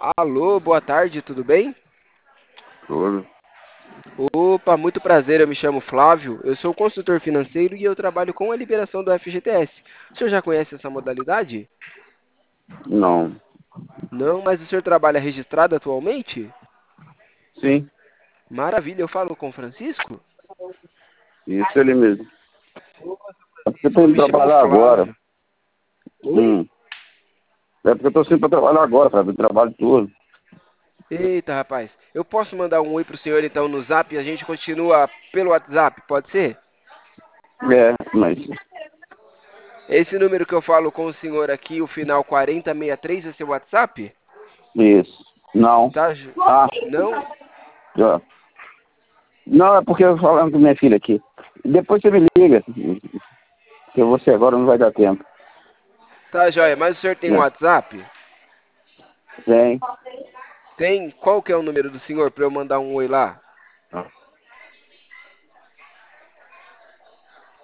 Alô, boa tarde, tudo bem? Tudo. Opa, muito prazer, eu me chamo Flávio, eu sou consultor financeiro e eu trabalho com a liberação do FGTS. O senhor já conhece essa modalidade? Não. Não, mas o senhor trabalha registrado atualmente? Sim, Maravilha, eu falo com o Francisco? isso ele mesmo. É porque eu tô Francisco, eu indo me chamo trabalhar agora. Flávio. Oi? Hum. É porque eu tô sempre pra trabalhar agora, sabe? Eu trabalho tudo. Eita, rapaz, eu posso mandar um oi pro senhor então no Zap e a gente continua pelo WhatsApp, pode ser? É, mas Esse número que eu falo com o senhor aqui, o final 4063, é seu WhatsApp? isso. Não. Tá? Ah, Não? já. Não, é porque eu tô falando com minha filha aqui. Depois você me liga, que você agora não vai dar tempo. Tá, joia. Mas o senhor tem um Né? WhatsApp? Tem. Tem? Qual que é o número do senhor para eu mandar um oi lá?